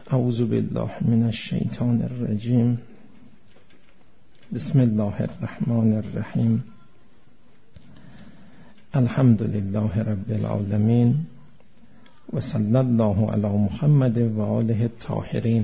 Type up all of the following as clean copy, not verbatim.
اعوذ بالله من الشیطان الرجیم. بسم الله الرحمن الرحیم. الحمد لله رب العالمین و صلی الله علی محمد و آله الطاهرین.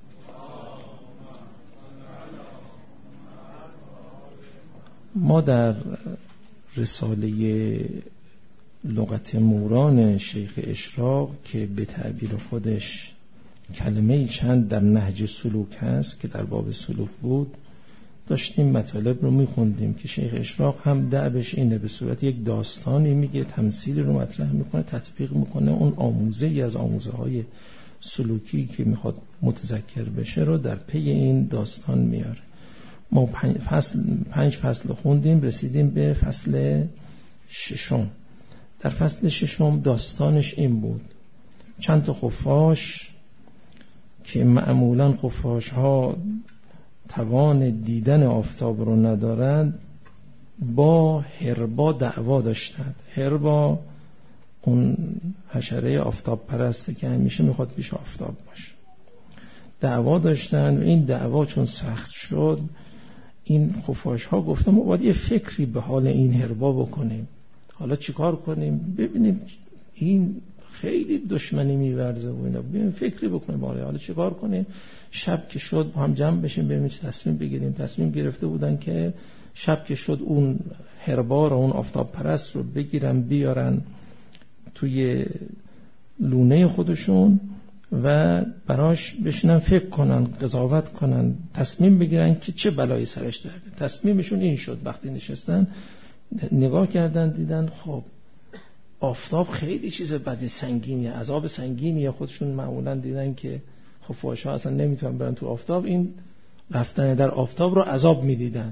ما در رساله لغت موران شیخ اشراق که به تعبیر خودش کلمه چند در نهج سلوک هست که در باب سلوک بود، داشتیم مطالب رو میخوندیم که شیخ اشراق هم دعبش اینه، به صورت یک داستانی میگه، تمثیل رو مطرح میکنه، تطبیق میکنه، اون آموزه ای از آموزه های سلوکی که میخواد متذکر بشه رو در پی این داستان میاره. ما 5 فصل خوندیم، رسیدیم به فصل 6. در فصل 6 داستانش این بود: چند تا خفاش که معمولاً خفاش ها توان دیدن آفتاب رو ندارند، با هربا دعوا داشتند. هربا اون حشره آفتاب پرسته که همیشه میخواد پیش آفتاب باشه. دعوا داشتند و این دعوا چون سخت شد، این خفاش ها گفتن ما باید یه فکری به حال این هربا بکنیم. حالا چیکار کنیم؟ ببینیم این خیلی دشمنی میورزه و اینا، ببینیم فکری بکنیم. حالا چیکار کنیم؟ شب که شد هم جمع بشیم ببینیم چه تصمیم بگیریم. تصمیم گرفته بودن که شب که شد اون هربا رو، اون آفتاب پرست رو بگیرن بیارن توی لونه خودشون و براش بشینن فکر کنن، قضاوت کنن، تصمیم بگیرن که چه بلایی سرش داره. تصمیمشون این شد. وقتی نشستن نگاه کردن دیدن خب آفتاب خیلی چیز بدی، سنگینیه، عذاب سنگینیه. خودشون معمولا دیدن که خفاش‌ها اصلا نمیتونن برن تو آفتاب، این رفتن در آفتاب رو عذاب میدیدن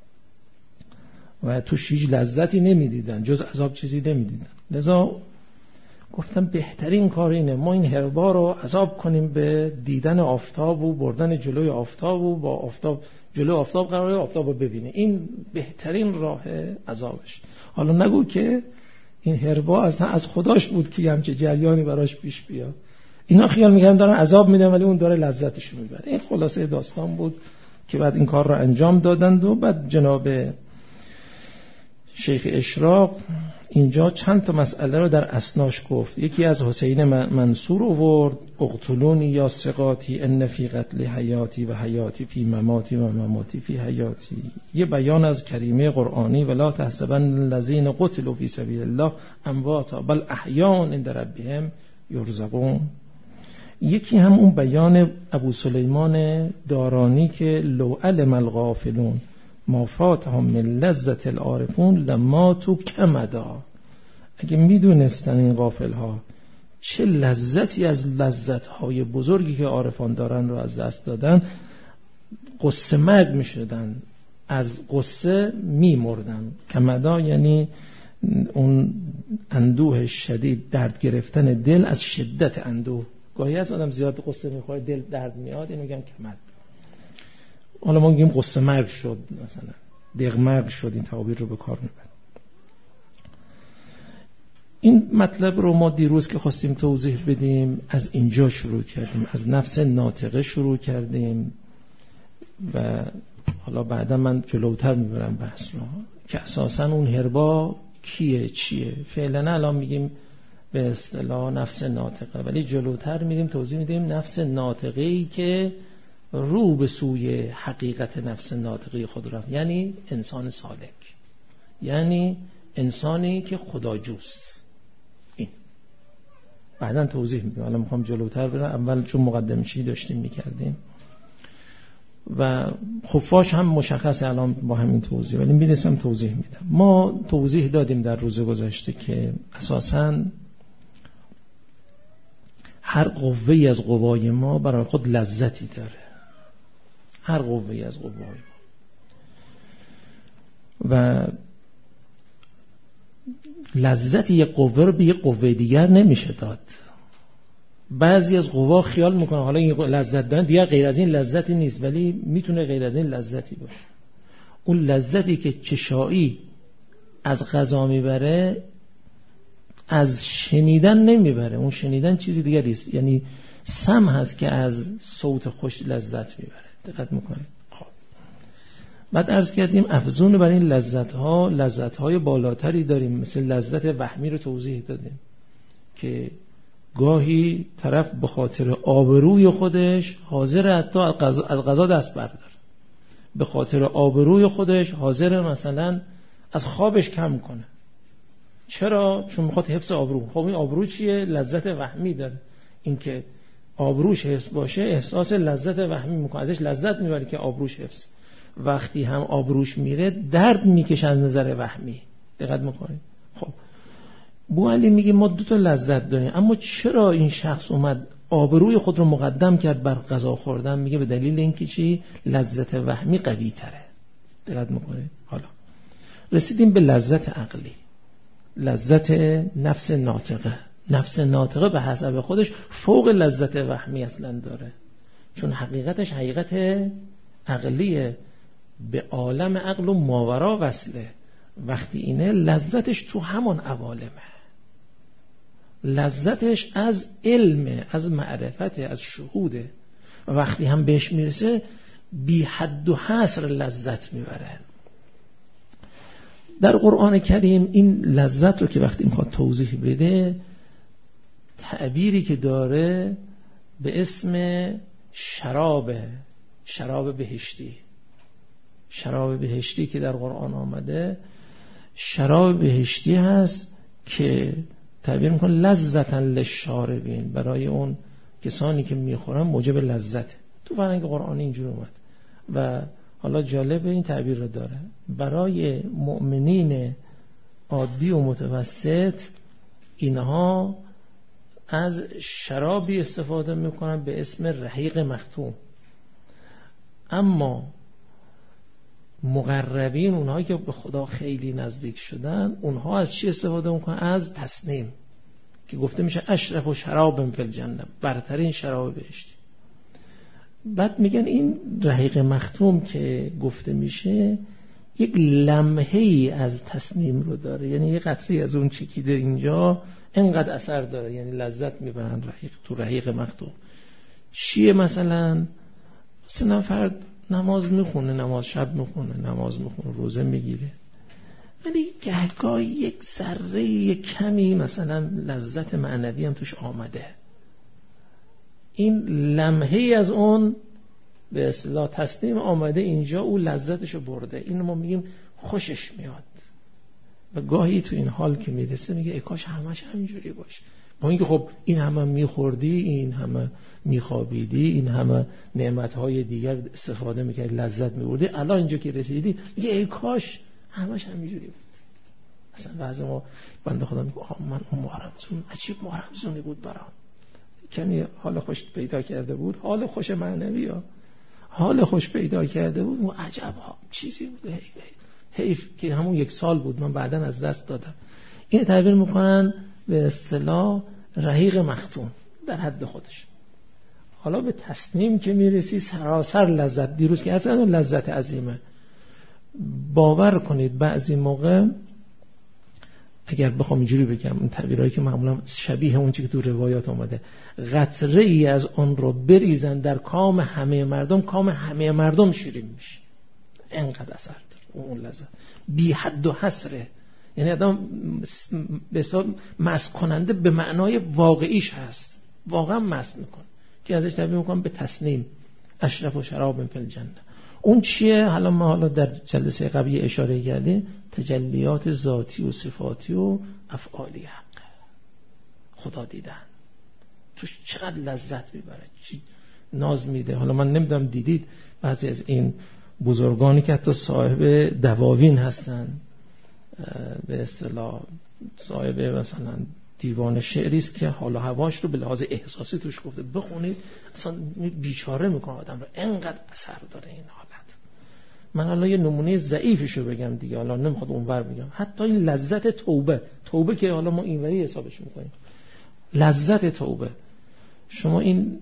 و توش هیچ لذتی نمیدیدن، جز عذاب چیزی نمیدیدن. لذا گفتم بهترین کار اینه ما این هربا رو عذاب کنیم به دیدن آفتاب و بردن جلوی آفتاب و با آفتاب جلوی آفتاب قراره آفتاب رو ببینه. این بهترین راه عذابش. حالا نگو که این هربا اصلا از خداش بود که همچه جریانی براش پیش بیاد. اینا خیال میگن دارن عذاب میدن ولی اون داره لذتش رو میبره. این خلاصه داستان بود که بعد این کار رو انجام دادند و بعد جناب شیخ اشراق اینجا چند تا مسئله رو در اسناش گفت. یکی از حسین منصور آورد: اقتلونی یا ثقاتی ان فی قتل حیاتی و حیاتی فی مماتی و مماتی فی حیاتی. یه بیان از کریمه قرآنی: ولا تحسبن الذین قتلوا فی سبیل الله امواتا بل احیاء عند ربهم یرزقون. یکی هم اون بیان ابو سلیمان دارانی که لو علم الغافلون ما فاتهم من لذت العارفون لما تو کمدا. اگه میدونستن این غافل ها چه لذتی از لذت های بزرگی که عارفان دارن رو از دست دادن، قصه مرگ میشدن، از قصه میمردن. کمدا یعنی اون اندوه شدید، درد گرفتن دل از شدت اندوه. گاهی از آدم زیاد قصه میخوره دل درد میاد، اینو میگن کمد. حالا ما میگیم قصه مرگ شد، مثلا دق مرگ شد، این تعابیر رو به کار میبریم. این مطلب رو ما دیروز که خواستیم توضیح بدیم از اینجا شروع کردیم، از نفس ناطقه شروع کردیم و حالا بعدا من جلوتر میبرم بحث رو که اساسا اون هربا کیه چیه. فعلا الان میگیم به اصطلاح نفس ناطقه، ولی جلوتر میریم توضیح میدیم نفس ناطقه‌ای که رو به سوی حقیقت نفس ناطقه خود رفت، یعنی انسان سالک، یعنی انسانی که خداجوست. این بعداً توضیح میدم. الان میخوام جلوتر برم. اول چون مقدمه‌ای داشتیم میکردیم و خفاش هم مشخصه الان با همین توضیح، ولی میرسم توضیح میدم. ما توضیح دادیم در روز گذشته که اساساً هر قوه‌ای از قوای ما برای خود لذتی داره. هر قوه‌ای از قوای ما و لذت یک قوه رو به یک قوه دیگر نمیشه داد. بعضی از قوا خیال میکنن حالا این لذت دادن دیگر غیر از این لذتی نیست، ولی میتونه غیر از این لذتی باشه. اون لذتی که چشایی از غذا میبره از شنیدن نمیبره. اون شنیدن چیزی دیگری است، یعنی سم هست که از صوت خوش لذت میبره. دقت میکنید؟ خب بعد عرض کردیم افزون بر این لذت‌های بالاتری داریم، مثل لذت وهمی رو توضیح دادیم که گاهی طرف به خاطر آبروی خودش حاضر حتی از غذا دست برداره، به خاطر آبروی خودش حاضر مثلا از خوابش کم کنه. چرا؟ چون میخواد حفظ آبرو. خب این آبرو چیه؟ لذت وهمی داره. این که آبروش حفظ باشه احساس لذت وهمی میکنه، ازش لذت میبره که آبروش حفظ. وقتی هم آبروش میره درد میکشه از نظر وهمی. دقت میکنید؟ خب بو علی میگه ما 2 تا لذت داریم، اما چرا این شخص اومد آبروی خود رو مقدم کرد بر غذا خوردن؟ میگه به دلیل اینکه چی؟ لذت وهمی قوی تره. دقت میکنید؟ حالا رسیدیم به لذت عقلی، لذت نفس ناطقه. نفس ناطقه به حسب خودش فوق لذت وهمی اصلا داره، چون حقیقتش حقیقت عقلیه، به عالم عقل و ماورا وصله. وقتی اینه لذتش تو همون عوالمه، لذتش از علم، از معرفت، از شهوده. و وقتی هم بهش میرسه بی حد و حصر لذت میبره. در قرآن کریم این لذت رو که وقتی میخواد توضیح بده، تعبیری که داره به اسم شراب بهشتی. شراب بهشتی که در قرآن آمده شراب بهشتی هست که تعبیر میکنه لذتا للشاربین، برای اون کسانی که میخورن موجب لذت. تو فرهنگ قرآن اینجور اومد. و حالا جالب این تعبیر رو داره، برای مؤمنین عادی و متوسط اینها از شرابی استفاده میکنن به اسم رحیق مختوم، اما مقربین، اونهایی که به خدا خیلی نزدیک شدن، اونها از چی استفاده میکنن؟ از تسنیم، که گفته میشه اشرف و شراب فی الجنه، برترین شراب بهشتی. بعد میگن این رحیق مختوم که گفته میشه یک لمحه‌ای از تسنیم رو داره، یعنی یک قطره از اون چکیده اینجا انقدر اثر داره، یعنی لذت میبرن تو رحیق مختوم. چیه؟ مثلا فرد نماز میخونه، نماز شب میخونه، روزه میگیره، ولی گهگاه یک ذره یک کمی مثلا لذت معنوی هم توش آمده. این لمحه‌ای از اون به اصطلاح تسنیم آمده اینجا، او لذتشو برده. اینو ما میگیم خوشش میاد. و گاهی تو این حال که میرسه میگه ای کاش همش همینجوری باشه. با اینکه خب این همه میخوردی، این همه میخوابیدی، این همه نعمتهای دیگر استفاده میکردی، لذت میبردی، الان اینجا که رسیدی میگه ای کاش همش همینجوری بود. اصلا بعضی ما بنده خدا میگه من اون محرمزون عجیب محرمزونی بود برام، کمی حال خوش پیدا کرده بود، حال خوش معنوی ها، حال خوش پیدا کرده بود، و عجب ها چیزی بود، حیف که همون 1 سال بود من بعدن از دست دادم. این تعبیر میکنن به اصطلاح رحیق مختوم در حد خودش. حالا به تسنیم که میرسی سراسر لذت. دیروز که اصلا لذت عظیمه. باور کنید بعضی موقع اگر بخوام اینجوری بگم، این تعبیرایی که معمولا شبیه اون چیزی که تو روایات اومده، قطره ای از اون رو بریزن در کام همه مردم، کام همه مردم شیرین میشه. اینقدر اثر داره اون لذت، بی حد و حصره. یعنی آدم به حساب مست کننده به معنای واقعیش هست، واقعا مست میکنه، که ازش تعبیر میکنم به تسنیم اشرف و شراب فی الجنه. اون چیه؟ حالا در جلسه قبلی اشاره کردیم، تجلیات ذاتی و صفاتی و افعالی حق، خدا دیدن توش چقدر لذت میبره، چی ناز میده. حالا من نمیدونم دیدید بعضی از این بزرگانی که حتی صاحب دواوین هستن، به اصطلاح صاحب مثلا دیوان شعری است که حال و هواش رو به لحاظ احساسی توش گفته، بخونید اصلا بیچاره میکنه آدم رو، انقدر اثر داره این حالت. من حالا یه نمونه ضعیفشو بگم دیگه، حالا نمیخواد اونور بگم. حتی این لذت توبه که حالا ما اینوری حسابش میکنیم، لذت توبه. شما این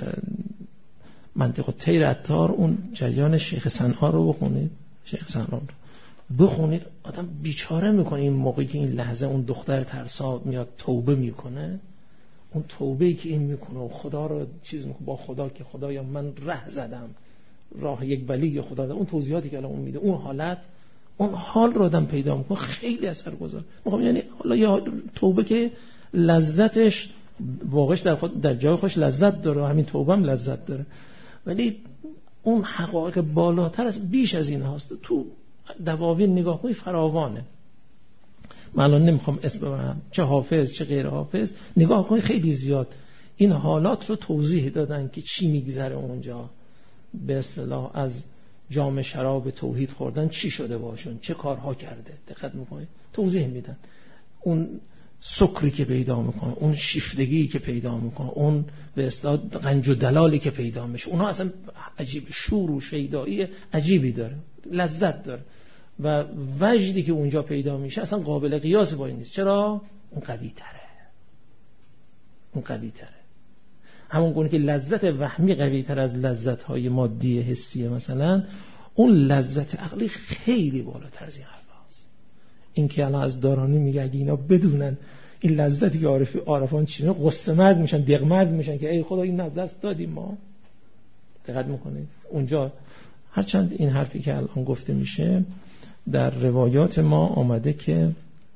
منطقه طیر عطار اون جریان شیخ صنعا رو بخونید، شیخ صنعا رو بخونید، آدم بیچاره میکنه این موقعی که این لحظه اون دختر ترسا میاد توبه میکنه، اون توبه‌ای که این میکنه و خدا رو چیز میکنه با خدا که خدایا من ره زدم، راه یک ولی خدا دادم، اون توضیحاتی که الان اون میده، اون حالت، اون حال رو آدم پیدا میکنه، خیلی اثرگذار. میخوام یعنی حالا یا توبه که لذتش واقعش در جای خوش لذت داره، همین توبه هم لذت داره، ولی اون حقایق بالاتر از بیش از این هاست. تو دواوین نگاه کنی فراوانه. من الان نمیخوام اسم ببرم، چه حافظ چه غیر حافظ، نگاه کنی خیلی زیاد این حالات رو توضیح دادن که چی میگذره اونجا، به اصطلاح از جام شراب توحید خوردن چی شده باشون، چه کارها کرده. دقت میکنید توضیح میدن اون سکری که پیدا میکنه، اون شیفتگی که پیدا میکنه، اون به اصطلاح غنج و دلالی که پیدا میشه، اونها اصلا عجیب، شور و شیدایی عجیبی داره، لذت داره و وجدی که اونجا پیدا میشه اصلا قابل قیاس با این نیست. چرا؟ اون قوی تره، اون قوی تره. همون گونه که لذت وهمی قوی تر از لذت های مادی حسیه، مثلا اون لذت عقلی خیلی بالاتر از این حرف هست. این که الان از دارانی میگه اگه اینا بدونن این لذتی که عارفان چینه، قصه مرد میشن، دق مرد میشن که ای خدا این دست دادیم ما. دقت میکنید اونجا هرچند این حرفی که الان گفته میشه در روایات ما آمده که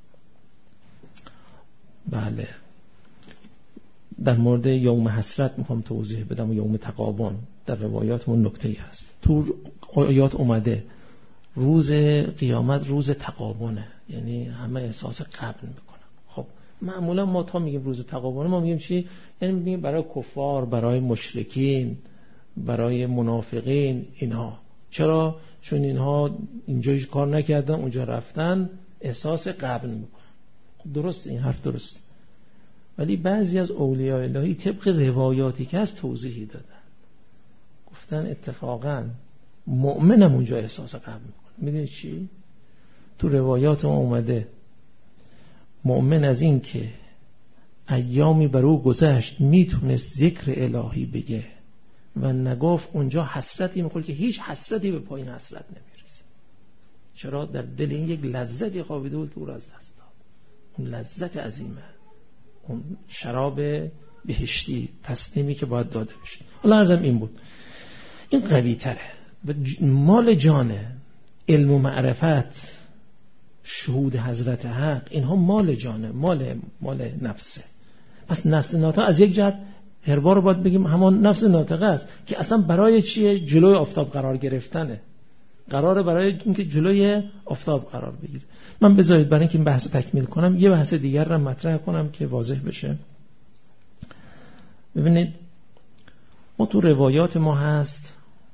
بله در مورد یوم حسرت میخوام توضیح بدم و یوم تغابن در روایاتمون نکته‌ای هست. تو آیات اومده روز قیامت روز تغابنه، یعنی همه احساس غبن میکنن. خب معمولا ما تا میگیم روز تغابنه ما میگیم چی؟ یعنی میگیم برای کفار، برای مشرکین، برای منافقین اینها. چرا؟ چون اینها اینجا هیچ کار نکردن اونجا رفتن احساس غبن میکنن. خب درسته، این حرف درسته، ولی بعضی از اولیاء الهی طبق روایاتی که از توضیحی دادن گفتن اتفاقا مؤمنم اونجا احساس غبن میکنه. میدونی چی؟ تو روایات ما اومده مؤمن از این که ایامی بر او گذشت میتونست ذکر الهی بگه و نگفت، اونجا حسرتی میخوره که هیچ حسرتی به پایین حسرت نمیرسه. چرا؟ در دل این یک لذتی خوابیده بود که او را از دست داد. اون لذت عظیمه، اون شراب بهشتی، تسلیمی که باید داده بشه. حالا عرضم این بود، این قوی تره و مال جانه. علم و معرفت، شهود حضرت حق، اینها مال جانه، مال نفسه. پس نفس ناطقه از یک جهت هربا رو باید بگیم همان نفس ناطقه است که اصلا برای چیه؟ جلوی آفتاب قرار گرفتنه، قراره برای اینکه جلوی آفتاب قرار بگیره. من بذارید برای اینکه این بحث تکمیل کنم یه بحث دیگر رو مطرح کنم که واضح بشه. ببینید ما تو روایات ما هست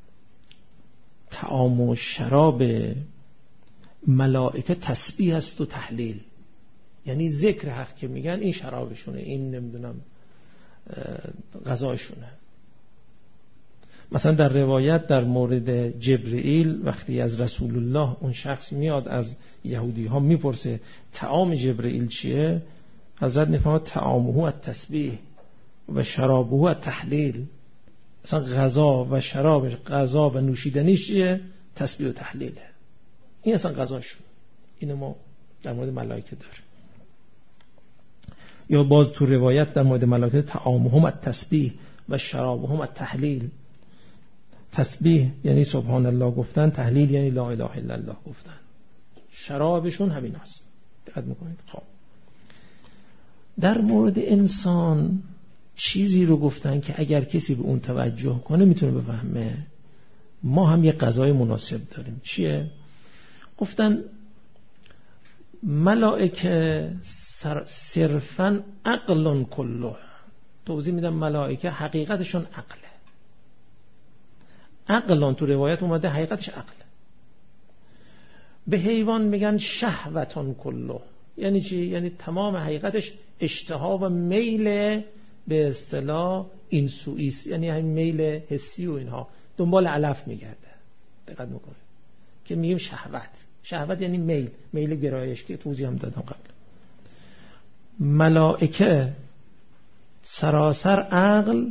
طعام و شراب ملائکه تسبیح است و تحلیل، یعنی ذکر حق که میگن این شرابشونه، این نمیدونم غذاشونه. مثلا در روایت در مورد جبرئیل وقتی از رسول الله اون شخص میاد از یهودی ها میپرسه طعام جبرئیل چیه، حضرت میفرماد طعامه التسبیح و شرابه التحلیل. مثلا غذا و شرابش، غذا و نوشیدنیش چیه؟ تسبیح و تحلیله. این اصلا غذاشون. اینو ما در مورد ملائکه داره. یا باز تو روایت در مورد ملائکه طعامهم التسبیح و شرابهم التحلیل. تسبیح یعنی سبحان الله گفتن، تحلیل یعنی لا اله الا الله گفتن. شرابشون همین است. دقت میکنید؟ خب در مورد انسان چیزی رو گفتن که اگر کسی به اون توجه کنه میتونه بفهمه. ما هم یه غذای مناسب داریم. چیه؟ گفتن ملائکه صرفاً عقل کله. توضیح میدم ملائکه حقیقتشون عقله. عقلان تو روایت اومده حقیقتش عقله. به حیوان میگن شهوتان کله. یعنی چی؟ یعنی تمام حقیقتش اشتها و میل به اصطلاح اینسوئیس، یعنی همین میل حسی و اینها دنبال علف میگرده. دقت میکنه که میگیم شهوت یعنی میل گرایش که توضیح هم دادم قبل. ملائکه سراسر عقل،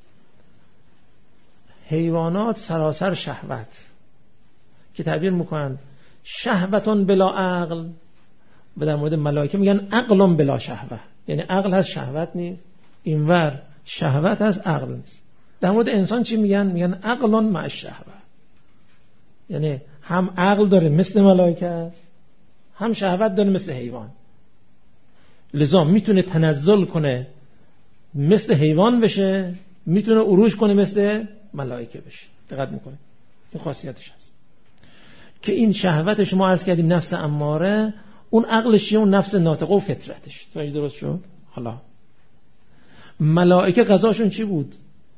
حیوانات سراسر شهوت. که تعبیر میکنن شهوتون بلا عقل، و در مورد ملائکه میگن عقلون بلا شهوه. یعنی عقل هست شهوت نیست، اینور شهوت هست، عقل نیست. در مورد انسان چی میگن؟ میگن عقلان مع شهوت، یعنی هم عقل داره مثل ملائکه است، هم شهوت داره مثل حیوان. لذا میتونه تنزل کنه مثل حیوان بشه، میتونه عروج کنه مثل ملائکه بشه. دقت میکنه، این خاصیتش هست که این شهوت شما عرض کردیم نفس اماره، اون عقلشه، اون نفس ناطقه و فطرتش. تو اینجا درست شد؟ حالا ملائکه غذاشون چی بود؟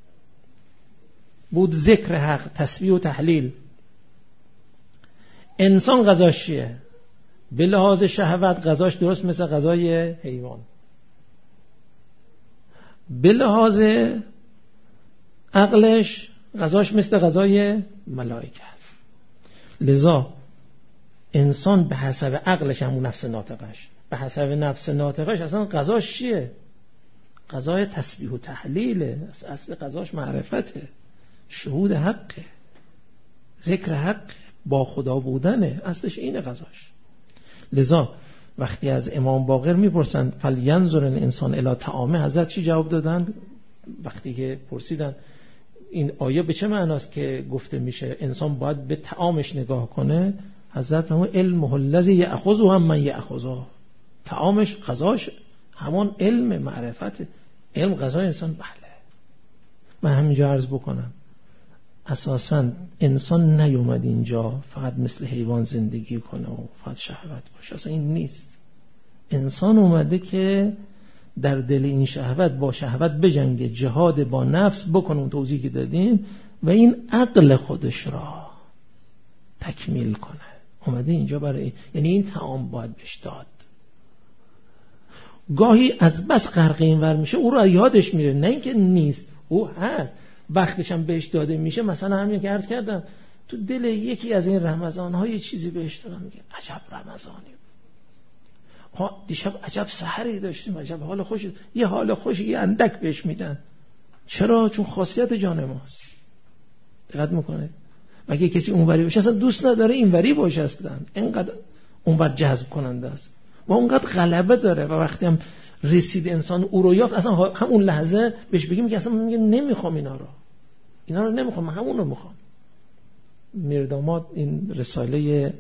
بود ذکر حق، تسبیح و تحلیل. انسان غذاش چیه؟ به لحاظ شهوت غذاش درست مثل غذای حیوان، به لحاظ عقلش غذاش مثل غذای ملائکه است. لذا انسان به حسب عقلش همون نفس ناطقش، به حسب نفس ناطقش اصلا غذاش چیه؟ غذای تسبیح و تحلیله. اصل غذاش معرفته، شهود حقه، ذکر حق، با خدا بودنه، اصلش اینه غذاش. لذا وقتی از امام باقر میپرسن فلینظر الانسان الی طعامه، حضرت چی جواب دادن؟ وقتی که پرسیدن این آیه به چه معناست که گفته میشه انسان باید به طعامش نگاه کنه، حضرت همون علمه الذی یأخذه هم من یأخذه، طعامش غذاش همون علم معرفت، علم غذای انسان. بله من همینجا عرض بکنم اساساً انسان نیومد اینجا فقط مثل حیوان زندگی کنه و فقط شهوت باشه، اصلا این نیست. انسان اومده که در دل این شهوت با شهوت بجنگه، جهاد با نفس بکنه، اون توضیحی که دادیم، و این عقل خودش را تکمیل کنه. اومده اینجا برای، یعنی این طعام باید بهش داد. گاهی از بس غرق اینور میشه او را یادش میره، نه اینکه نیست، او هست، وقتش هم بهش داده میشه. مثلا همین که عرض کردم تو دل یکی از این رمضان‌های چیزی بهش دادن، میگه عجب رمضانی، ها دیشب عجب سحری داشتیم، عجب حال خوش، یه حال خوشی یه اندک بهش میدن. چرا؟ چون خاصیت جان ماست. دقت میکنه مگه کسی اونوری باشه اصلا دوست نداره اینوری باشه، اصلا اینقدر اونور جذب کننده است و اونقدر غلبه داره. و وقتی هم رسید انسان او رو یافت، اصلا همون لحظه بهش بگیم که اصلا میگه نمیخوام اینا رو نمیخوام، من همون رو میخوام. میرداماد این رساله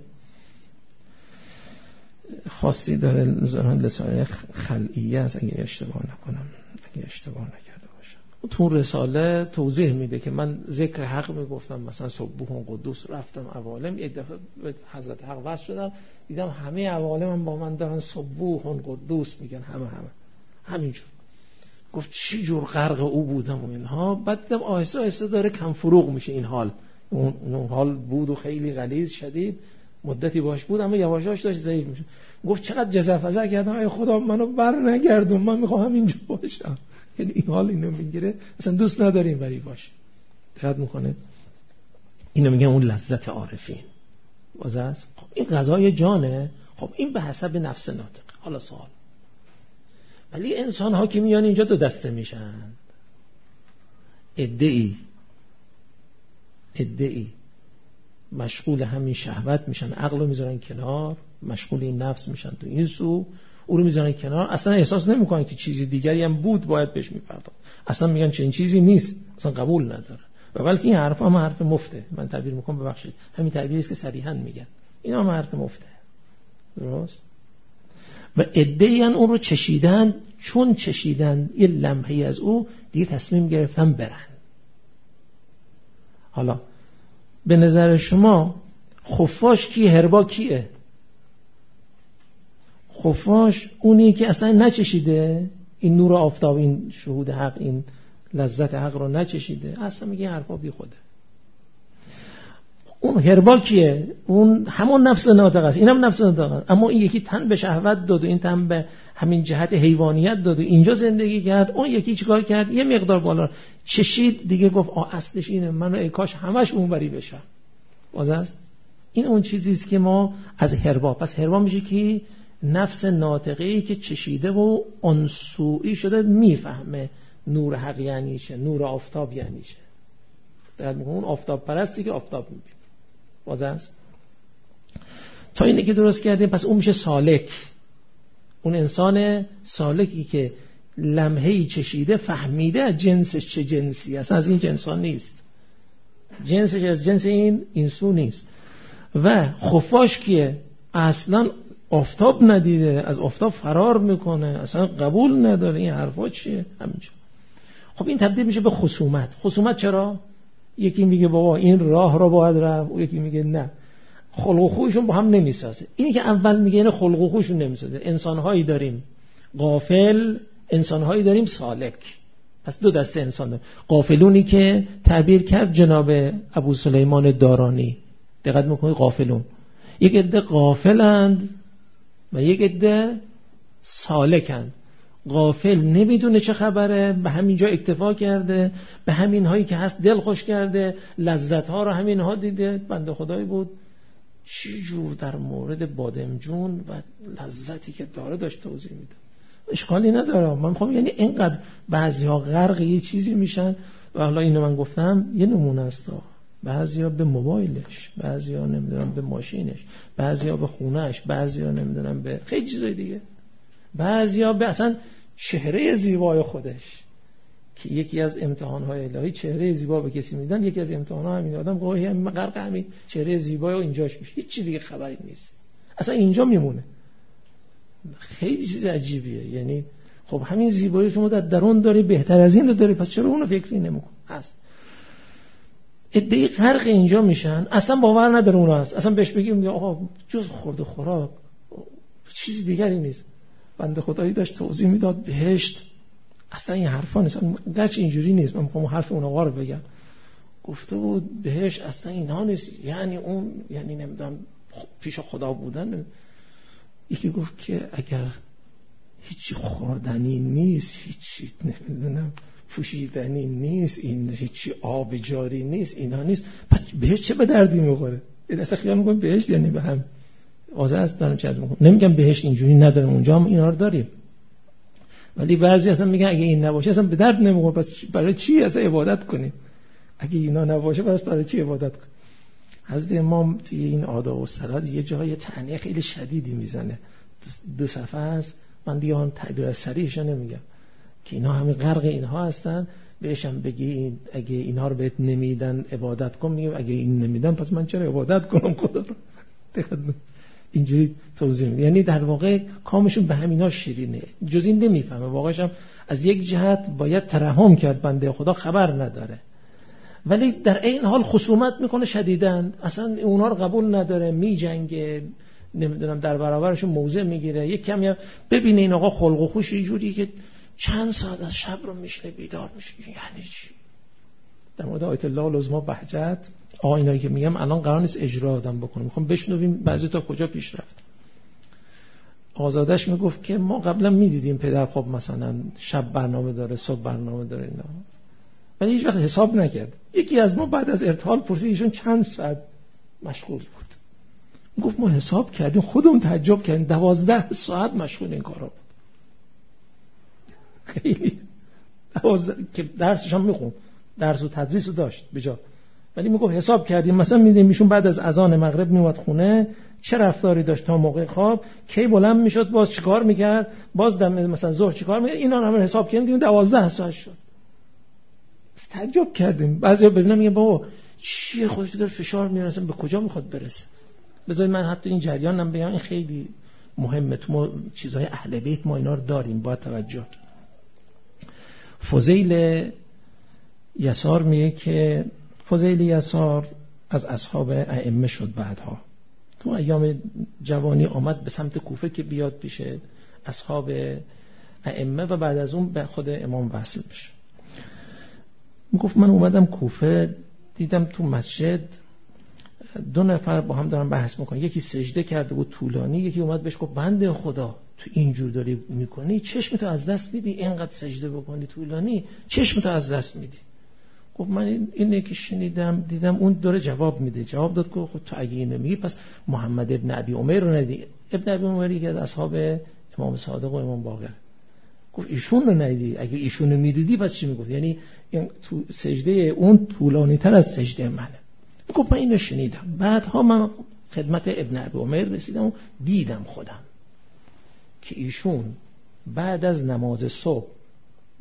خاصی داره، رساله خلعیه است اگه اشتباه نکرده باشم. تو رساله توضیح میده که من ذکر حق میگفتم، مثلا سبوح قدوس، رفتم عوالم، یک دفعه به حضرت حق وصل شدم، دیدم همه عوالم هم با من دارن سبوح قدوس میگن، همینجور. گفت چی جور غرق او بودم و اینها. بعد دیدم آهسته آهسته داره کم فروغ میشه این حال. اون حال بود و خیلی غلیظ شدید، مدتی باش بود، اما یواش یواش داشت ضعیف میشه. گفت چقدر جزع کردم، ای خدا منو بر نگردون، من میخوام همینجا باشم. یعنی این حال اینو میگیره، اصلا دوست نداریم ولی باشه. دقت میکنه، اینو میگن اون لذت عارفین. باز است خب این غذای جانه. خب این به حسب نفس ناطق. حالا سوال، ولی انسان ها که میان اینجا دو دسته میشن. عده‌ای مشغول همین شهوت میشن، عقل رو میذارن کنار، مشغول این نفس میشن تو این سو، او رو میذارن کنار، اصلا احساس نمیکنن که چیزی دیگری هم بود باید بهش میپردازن، اصلا میگن چنین چیزی نیست، اصلا قبول نداره. و بلکه این حرف هم حرف مفته، من تعبیر میکنم، ببخشید همین تعبیری است که صریحا میگن، اینا هم حرف مفته. درست؟ و عده‌ای اون رو چشیدن، چون چشیدن یه لمحه‌ای از او دیگه تصمیم گرفتن برن. حالا به نظر شما خفاش کی، هربا کیه؟ خفاش اونی که اصلا نچشیده این نور آفتاب، این شهود حق، این لذت حق رو نچشیده، اصلا میگه حرفا بی خوده. اون هربا کیه؟ اون همون نفس ناطق است، اینم نفس ناطق است، اما این یکی تن به شهوت داد و این تن به همین جهت حیوانیت داد و اینجا زندگی کرد، اون یکی چیکار کرد؟ یه مقدار بالا چشید دیگه، گفت اصلش اینه، منو ای کاش همش اونوری بشم. باز است این اون چیزی است که ما از هربا، پس هربا میشه که نفس ناطقی که چشیده و انسوئی شده، میفهمه نور حق یعنی چه، نور آفتاب یعنی چه. در اون آفتاب پرستی که آفتاب میبینه. باز است تا اینه که درست کردیم. پس اون میشه سالک، اون انسان سالکی که لمحه‌ای چشیده فهمیده از جنسش چه جنسی است، از این جنس ها نیست، جنسش از جنس این اینسو نیست. و خفاش کیه؟ اصلا آفتاب ندیده، از آفتاب فرار میکنه، اصلا قبول نداره. این حرفا چیه؟ همینجا. خب این تبدیل میشه به خصومت. خصومت چرا؟ یکی میگه بابا این راه را باید رفت، و یکی میگه نه، خلق و خویشون با هم نمیسازه. اینی که اول میگه این خلق و خویشون نمیسازه. انسانهایی داریم غافل، انسانهایی داریم سالک. پس دو دسته انسان داریم. غافلونی که تعبیر کرد جناب ابو سلیمان دارانی، دقت میکنید، غافلون، یک عده غافلند و یک عده سالکند. غافل نمیدونه چه خبره، به همینجا اکتفا کرده، به همین هایی که هست دل خوش کرده، لذت ها رو همین ها دیده. بنده خدایی بود چی جور در مورد بادمجون و لذتی که داره داشت توضیح میده. اشکالی نداره، من میخوام یعنی اینقدر بعضی‌ها غرق یه چیزی میشن. و حالا اینو من گفتم یه نمونه است. بعضی‌ها به موبایلش، بعضی‌ها نمیدونم به ماشینش، بعضی‌ها به خونهش، بعضی‌ها نمیدونم به خیلی چیزای دیگه، بعضی‌ها به اصلا چهره زیبای خودش، که یکی از امتحان‌های الهی چهره زیبا به کسی میدن. یکی از امتحان‌ها همین آدم گاهی هم غرق همین چهره زیبای و اینجاش میشه، هیچ چیز دیگه خبری نیست، اصلا اینجا میمونه. خیلی چیز عجیبیه. یعنی خب همین زیبایی شما در درون داری، بهتر از این داری، پس چرا اونو فکری نمی‌کنی؟ هست ادعای غرق اینجا میشن، اصلا باور نداره اونو هست، اصلا بهش بگیم آقا جز خورد و خوراک چیز دیگری نیست. بنده خدایی داشت توضیح میداد بهشت اصلا این حرفا نیست، گرچه اینجوری نیست، من میخوام حرف اون آقا رو بگم. گفته بود بهشت اصلا اینها نیست، یعنی اون یعنی نمیدونم پیش خدا بودن. یکی گفت که اگر هیچی خوردنی نیست، هیچی نمیدونم پوشیدنی نیست، این هیچی آب جاری نیست، اینا نیست، پس بهشت چه به دردی میخوره؟ این اصلا خیال میکنم بهشت یعنی به هم واضح است دارم چه میکنم. نمیگم بهشت اینجوری ندارم، اونجا هم اینا رو داریم، ولی بعضی اصلا میگن اگه این نباشه اصلا به درد نمیخوره، پس برای چی اصلا عبادت کنیم؟ اگه اینا نباشه پس برای چی عبادت کنیم؟ حضرت امام توی این آداب و صلات یه جای طعنه خیلی شدیدی میزنه، 2 صفحه است، من دیگه اون تعبیر صریحش نمیگم که اینا همین غرق اینها هستن. بهشم بگی اگه اینها رو بهت نمیدن عبادت کن، میگم اگه این نمیدن پس من چرا عبادت کنم خدا رو؟ اینجوری توضیح میده. یعنی در واقع کامشون به همینا شیرینه، جز این نمیفهمه. واقعش هم از یک جهت باید ترحم کرد، بنده خدا خبر نداره، ولی در این حال خصومت میکنه شدیداً، اصلا اونا رو قبول نداره، میجنگه، نمیدونم در برابرشون موضع میگیره. یک کمی ببینه این آقا خلق و خوش یه جوری که چند ساعت از شب رو میشنه بیدار میشه، یعنی چی؟ در مورد آیت الله العظمی بهجت اینایی که میگم الان قرار نیست اجرا آدم بکنم، میخوام بشنویم بعضی تا کجا پیش رفت. آزادش میگفت که ما قبلا میدیدیم پدر خب مثلا شب برنامه داره، صبح برنامه داره اینا، ولی هیچ وقت حساب نکرد. یکی از ما بعد از ارتحال پرسید ایشون چند ساعت مشغول بود، گفت ما حساب کردیم، خودمون تعجب کردیم، 12 ساعت مشغول این کارا بود. خیلی 12 که درسش هم میخوند، درس و تدریس رو داشت بجا، ولی میگفت حساب کردیم مثلا میدیم ایشون بعد از اذان مغرب میومد خونه، چه رفتاری داشت تا موقع خواب، کی بلند میشد، باز چیکار میکرد، باز دم مثلا ظهر چیکار میکرد، اینا رو همه حساب کردیم، 12 ساعت شد. تعجب کردیم. بعضیا ببینم میگن بابا چیه خودش داره فشار میاره، اصلا به کجا میخواد برسه؟ بذارید من حتی این جریانم بگم، این خیلی مهمه، تو ما چیزهای اهل بیت ما اینا رو داریم، باید توجه کنیم. فضیل یسار میگه که فضیل یسار از اصحاب ائمه شد، بعدها تو ایام جوانی آمد به سمت کوفه که بیاد پیش اصحاب ائمه و بعد از اون به خود امام وصل بشه. میگفت من اومدم کوفه، دیدم تو مسجد 2 نفر با هم دارن بحث میکنن، یکی سجده کرده بود طولانی، یکی اومد بهش گفت بنده خدا تو اینجور داری میکنی چشمتو از دست میدی، اینقدر سجده بکنی طولانی چشمتو از دست میدی. گفت من اینه که شنیدم دیدم. اون داره جواب میده، جواب داد که خب تو اگه اینو میگی پس محمد ابن ابی عمر رو ندیدی. ابن ابی عمر یکی از اصحاب امام صادق و امام باقر. گفت ایشون رو ندیدی، اگه ایشون رو میدیدی پس چی میگفت؟ یعنی این تو سجده اون طولانی تر از سجده منه. گفت من اینو شنیدم، بعدها من خدمت ابن ابی عمر رسیدم و دیدم خودم که ایشون بعد از نماز صبح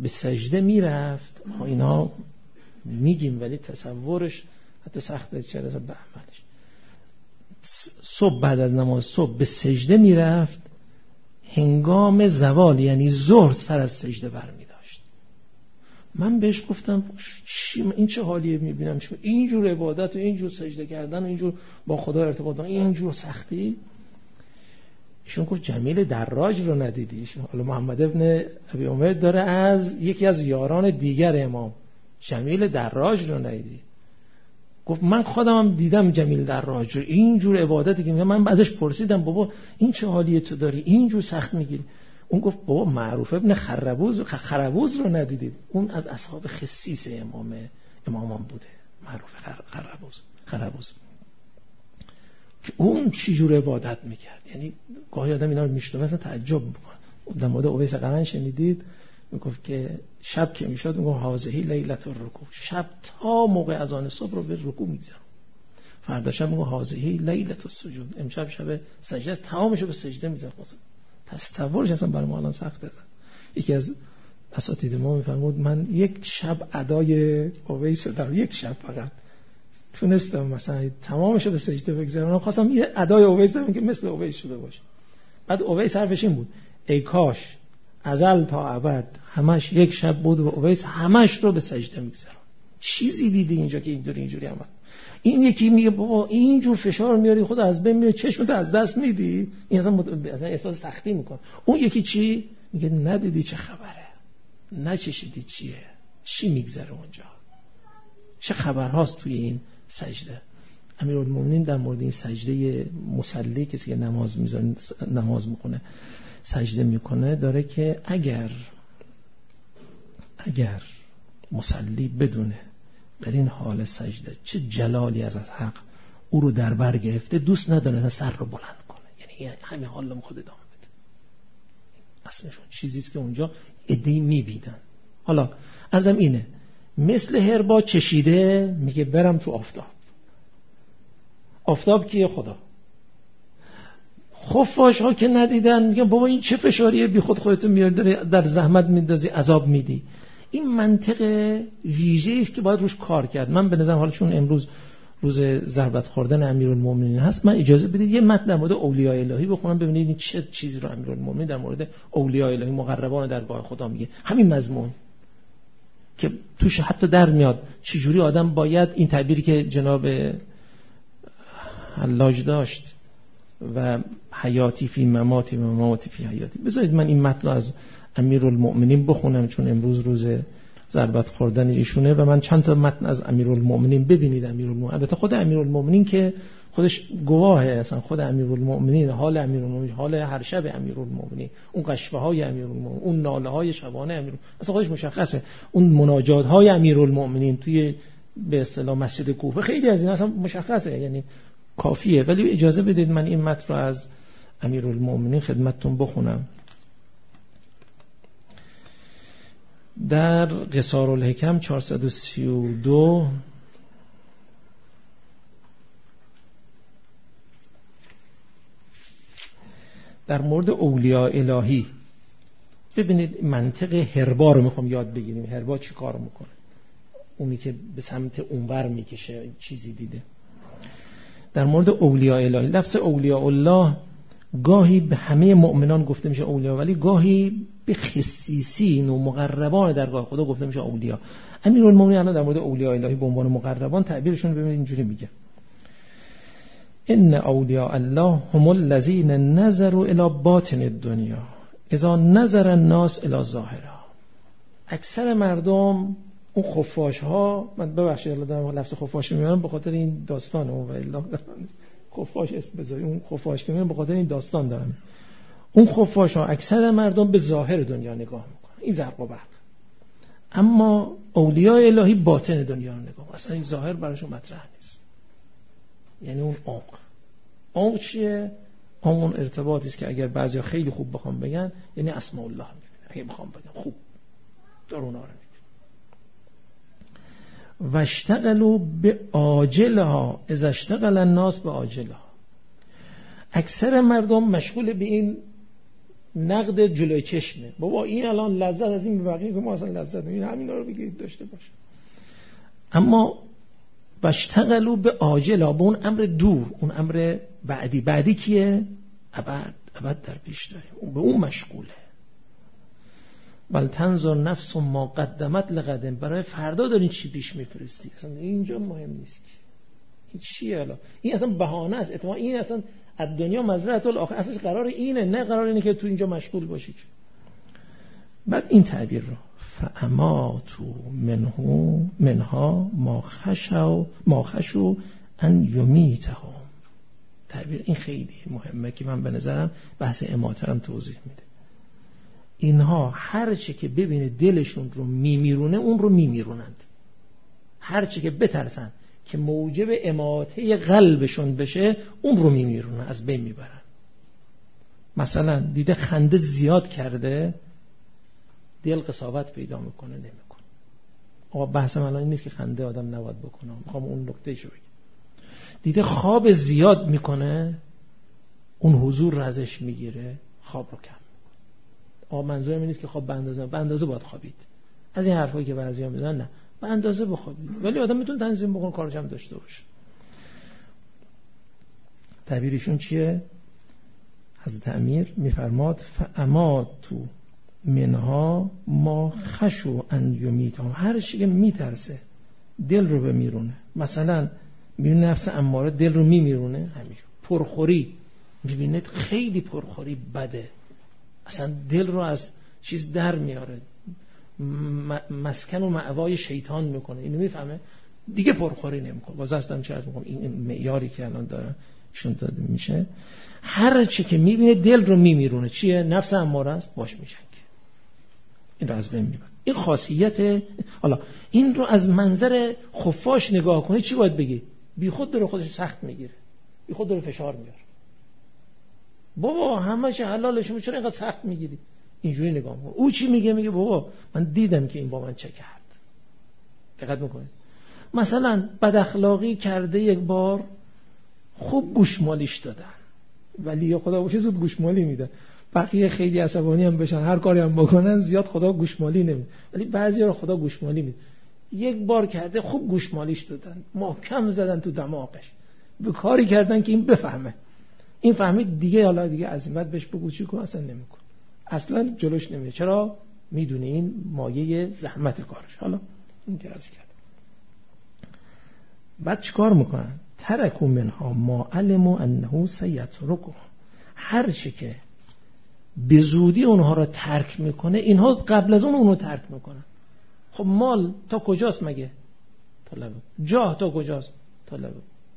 به سجده میرفت. اینا میگیم ولی تصورش حتی سخته، چه رسد به عملش. صبح بعد از نماز صبح به سجده میرفت، هنگام زوال یعنی ظهر سر از سجده برمی داشت. من بهش گفتم این چه حالیه میبینم، اینجور عبادت و اینجور سجده کردن و اینجور با خدا ارتباط داشتن اینجور سختی؟ ایشون گفت جمیل دراج رو ندیدی؟ حالا محمد ابن ابی عمر داره از یکی از یاران دیگر امام، جمیل دراج رو ندیدی؟ گفت من خودم هم دیدم جمیل دراج رو، اینجور عبادتی که میگم. من ازش پرسیدم بابا این چه حالیه تو داری، اینجور سخت میگیری؟ اون گفت بابا معروف ابن خربوز رو ندیدید؟ اون از اصحاب خصیص امامان بوده، معروف خربوز که اون چی جور عبادت میکرد. یعنی گاهی آدم اینا رو میشنوه مثلا تعجب میکنه. در مورد اویس قرن شنیدید میگفت که شب که میشد میگفت هازهی لیلت الرکوع، شب تا موقع اذان صبح رو به رکوع میگذرون. فردا شب میگفت هازهی لیلت السجود، امشب شب سجده تمامشو به سجده میذاره. تصورش اصلا برای ما الان سخته. یکی از اساتید ما میفرمود من یک شب ادای اویس در یک شب فقط تونستم مثلا تمامشو به سجده بگذارم. خواستم یه ادای اویس دارم که مثل اویس شده باشه. بعد اویس حرفش این بود ای کاش ازل تا ابد همش یک شب بود و اویس همش رو به سجده میگذارم. چیزی دیدی اینجا که اینجوری عمل؟ این یکی میگه بابا اینجور فشار میاری خود از بین میره، چشمت از دست میدی، این اصلا احساس سختی میکنه. اون یکی چی میگه ندیدی چه خبره، نچشیدی چی میگذره اونجا، چه خبرهاست توی این سجده. امیرالمومنین در مورد این سجده مصلی، کسی که نماز میکنه سجده میکنه، داره که اگر مصلی بدونه در این حال سجده چه جلالی از حق او رو در بر گرفته، دوست نداره سر رو بلند کنه، یعنی همین حال رو خود ادامه بده. اصلشون چیزیست که اونجا عده‌ای میبینن. حالا ازم اینه مثل هربا چشیده میگه برم تو آفتاب کیه؟ خدا. خفاش ها که ندیدن میگن بابا این چه فشاریه، بی خود خودتو میاری در زحمت میندازی، عذاب میدی. این منطق ویژه‌ای است که باید روش کار کرد. من به نظرم حالا چون امروز روز ضربت خوردن امیرالمومنین هست، من اجازه بدید یه متن در مورد اولیاء الهی بخونم ببینید این چه چیزی رو امیرالمومنین در مورد اولیاء الهی مقربان درگاه خدا میگه. همین مضمون که توش حتی در میاد چجوری آدم باید این تعبیری که جناب حلاج داشت و حیاتی فی مماتی و مماتی فی حیاتی. بذارید من این متن از امیرالمومنین بخونم چون امروز روز ضربت خوردن ایشونه و من چند تا متن از امیرالمومنین ببینید. امیرالمومنین البته خود امیرالمومنین که خودش گواهه، اصلا خود امیرالمومنین، حال امیرالمومنین، حال هر شب امیرالمومنین، اون قشوه های امیرالمومنین، اون ناله های شبانه امیرالمومنین، اصلا خودش مشخصه. اون مناجات های امیرالمومنین توی به اصطلاح مسجد کوفه خیلی از اینا اصلا مشخصه، یعنی کافیه. ولی اجازه بدید من این متن رو از امیرالمومنین خدمتتون بخونم. در قصار الحکم 432 در مورد اولیاء الهی ببینید منطق هربا رو میخوام یاد بگیریم. هربا چی کار میکنه؟ اونی که به سمت اونور میکشه چیزی دیده. در مورد اولیاء الهی، لفظ اولیاء الله گاهی به همه مؤمنان گفته میشه اولیاء، ولی گاهی به خصیصین و مقربان درگاه خدا گفته میشه اولیاء. امیرالمومنین الان در مورد اولیاء الهی به عنوان مقربان تعبیرشون ببینید اینجوری میگه: ان اولیاء الله هم الذین نظروا الی باطن الدنیا اذا نظر الناس الی ظاهرها. اکثر مردم اون خفاش ها، من ببخشید الان لفظ خفاش میارم به خاطر این داستان و الا خفاش اسم بذاری، اون خفاش که میارم به خاطر این داستان دارم. اون خفاش ها اکثر مردم به ظاهر دنیا نگاه میکنن، این زرق و برق. اما اولیاء الهی باطن دنیا رو نگاه میکنن، اصلا این ظاهر براشون مطرح نیست. یعنی اون عمق چیه؟ همون ارتباطی است که اگر بعضیا خیلی خوب بخوام بگن یعنی اسماء الله میبینن، اگه بخوام بگم خوب در اونا رو میبینن. و اشتغلوا به عاجلها اذا اشتغل الناس به عاجلها. اکثر مردم مشغول به این نقد جلوی چشمه. بابا این الان لذت از این بقیه که ما اصلا لذت نمی‌بینیم، همینا رو بگید داشته باشه. اما باشتغلوا به عاجلا، به اون امر دور، اون امر بعدی کیه؟ ابد در پیش داره، به اون مشغوله. بل تنظر نفس ما قدمت لغد، برای فردا دارین چی پیش میفرستی، اصلا اینجا مهم نیست. این چیه الان؟ این اصلا بهانه است. اتفاقا این اصلا از دنیا مزرعه الاخره، اصلا قرار اینه، نه قرار اینه که تو اینجا مشغول باشی. بعد این تعبیر رو فاماتوا منها ما خشوا ان یمیتهم. تعبیر این خیلی مهمه که من به نظرم بحث اماته هم توضیح میده. اینها هر چی که ببینه دلشون رو میمیرونه اون رو میمیرونند، هر چی که بترسن که موجب اماته قلبشون بشه اون رو میمیرونن، از بین میبرن. مثلا دیده خنده زیاد کرده، دل قساوت پیدا میکنه، نمیکنه. آقا بحث من این نیست که خنده آدم نباید بکنه، میخوام اون نکتهشو بگم. دیده خواب زیاد میکنه، اون حضور رو ازش میگیره، خواب رو کم. آقا منظورم این نیست که خواب به اندازه باید خوابید. از این حرفایی که بعضیا میزنن، نه، به اندازه بخوابید، ولی آدم میتونه تنظیم بکنه، کارش هم داشته باشه. تعبیرشون چیه؟ حضرت امیر میفرماد فاماتوا منها ما خشوا ان یمیتهم. هر چی که میترسه دل رو بمیرونه. مثلا میبینه نفس اماره دل رو میمیرونه، همینجور. پرخوری میبینه خیلی پرخوری بده، اصلا دل رو از چیز در میاره، مسکن و مأوای شیطان میکنه. اینو میفهمه دیگه پرخوری نمیکنه. باز هستم چه عرض میکنم، این معیاری که الان داره شون داده میشه. هر چی که میبینه دل رو میمیرونه. چیه؟ نفس اماره است، باش میجنگه، این رو از بین میبره. این خاصیت. حالا این رو از منظر خفاش نگاه کنه، چی باید بگی؟ بی خود داره خودش سخت میگیره، بی خود داره فشار میاره. بابا همش حلالش، چرا اینقدر سخت میگیری؟ اینجوری نگاه کن. او چی میگه؟ میگه بابا من دیدم که این با من چه کرد. دقت میکنه. مثلا بد اخلاقی کرده یک بار، خوب گوشمالیش دادن، ولی یا خدا باشه زود گوشمالی میدن. بقیه خیلی عصبانی هم بشن، هر کاری هم بکنن زیاد خدا گوشمالی نمیده، ولی بعضیا رو خدا گوشمالی میده. یک بار کرده خوب گوشمالیش دادن، محکم زدن تو دماغش، به کاری کردن که این بفهمه. این فهمید دیگه، حالا دیگه عزیمت بهش بگو چی کن، اصلا نمیکن، اصلا جلوش نمیره. چرا؟ میدونه این مایه زحمت کارش. حالا این که عرض کرد. بعد چیکار میکنن؟ ترکوا منها ما علموا انه سیترکه. هر چی که به زودی اونها رو ترک میکنه، اینها قبل از اونو ترک میکنن. خب مال تا کجاست مگه؟ طلب. جاه تا کجاست؟ طلب.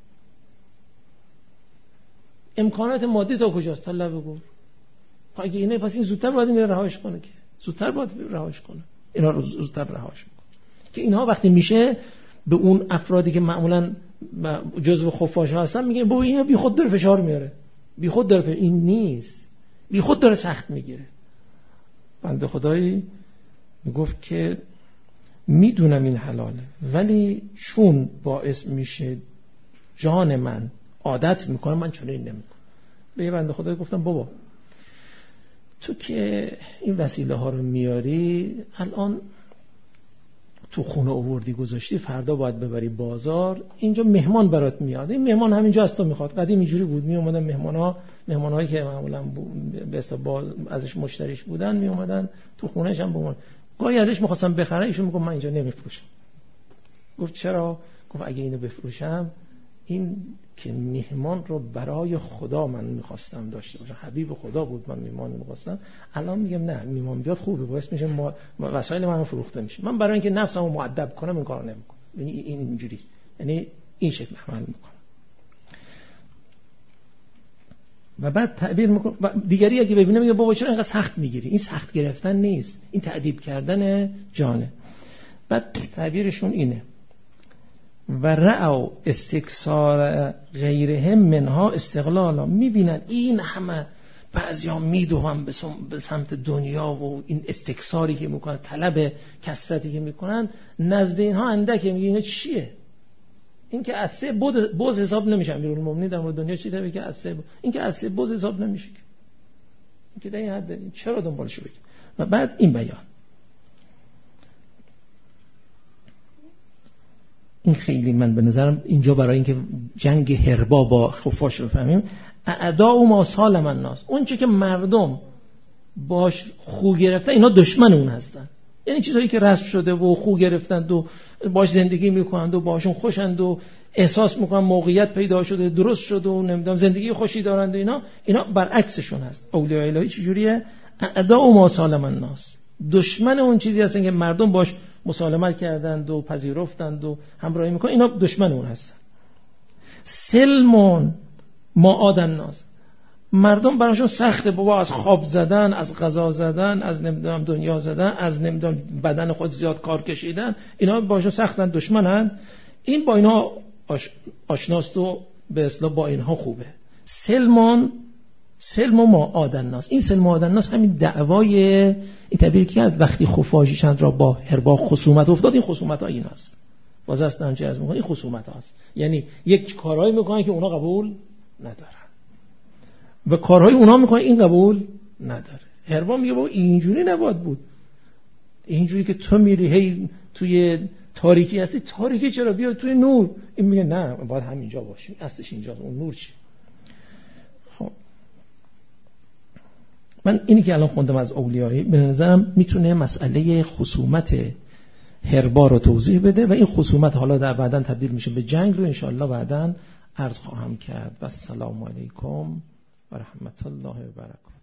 امکانات مادی تا کجاست؟ طلب بگو. اگه اینه پس این زودتر باید این رهاش کنه، که زودتر باید رهاش کنه، اینا رو زودتر رهاش کنه. که اینها وقتی میشه به اون افرادی که معمولا جزو خفاش هستن میگه بابا اینا بی خود داره فشار میاره، بی خود داره این نیست، بی خود داره سخت میگیره. بنده خدایی میگفت که میدونم این حلاله، ولی چون باعث میشه جان من عادت میکنه، من چون این نمیکنم. به بنده خدایی گفتم بابا تو که این وسیله ها رو میاری، الان تو خونه آوردی گذاشتی، فردا باید ببری بازار، اینجا مهمان برات میاد، این مهمان همینجا از تو میخواد. قدیم اینجوری بود، می اومدن مهمانایی که معمولا به حساب ازش مشتریش بودن می اومدن تو خونه‌ش هم بمون. گاهی ازش می‌خواستم بخرن، ایشون میگه من اینجا نمیفروشم. گفت چرا؟ گفت اگه اینو بفروشم، این که مهمان رو برای خدا من می‌خواستم داشته باشم، حبیب خدا بود، من مهمان می‌خواستم، الان میگم نه، مهمان بیاد خوبه، باعث میشه وسایل من فروخته میشه، من برای اینکه نفسمو مؤدب کنم این کارو نمی‌کنم. یعنی این اینجوری، یعنی این شکل عمل می‌کنم. و بعد تعبیر می‌کنه دیگری اگه ببینه میگه بابا چرا اینقدر سخت میگیری؟ این سخت گرفتن نیست، این تأدیب کردن جانه. بعد تعبیرشون اینه و رأوا استکثار غیرهم منها استقلالا. میبینن این همه بعضیا میدوون به سمت دنیا و این استکثاری که میکنن، طلب کثرتی که میکنن، نزد اینها اندکه. میگن چیه این که از سه بوز حساب نمیشن. امیرالمومنین در مورد دنیا چی داره که از سه این که از سه بوز حساب نمیشه. که در این حد داریم چرا دنبالشو بگیم. و بعد این بیان، این خیلی من به نظرم اینجا برای اینکه جنگ هربا با خفاش رو فهمیم، اعداء ما سالم الناس، اون چه که مردم باش خو گرفتن اینا دشمن اون هستن. یعنی چیزایی که رسم شده و خو گرفتند و باش زندگی میکنند و باشون خوشند و احساس میکنن موقعیت پیدا شده درست شده و نمیدونم زندگی خوشی دارند و اینا برعکسشون هست. اولیاء الهی چجوریه؟ اعداء ما سالم الناس، دشمن اون چیزی هستن که مردم باش مسالمت کردند و پذیرفتند و همراهی میکنن، اینا دشمن اون هستن. سلمون معاد الناس، مردم براشون سخته بابا، از خواب زدن، از غذا زدن، از نمیدونم دنیا زدن، از نمیدونم بدن خود زیاد کار کشیدن، اینا باشون سختن، دشمنن. این با اینا آشناست و به اصطلاح با اینها خوبه. سلم و معاد الناس، این سلم و معاد الناس همین دعوای این تعبیر کرد وقتی خفاشی چند را با هربا خصومت افتاد، این خصومت ها این هست. باز است همچه از میکنه این خصومت هاست، یعنی یک کارهایی میکنن که اونا قبول ندارن و کارهای اونا میکنه این قبول نداره. هربا میگه بابا اینجوری نباید بود، اینجوری که تو میری هی توی تاریکی هستی، تاریکی چرا، بیا توی نور. این میگه نه باید همینجا باشی، اصلش اینجاست، اون نور چی. خب من اینی که الان خوندم از اولیایی به نظرم میتونه مسئله خصومت هربا رو توضیح بده و این خصومت حالا در بعداً تبدیل میشه به جنگ رو انشاءالله بعداً عرض خواهم کرد. و السلام علیکم و رحمت الله و برکاته.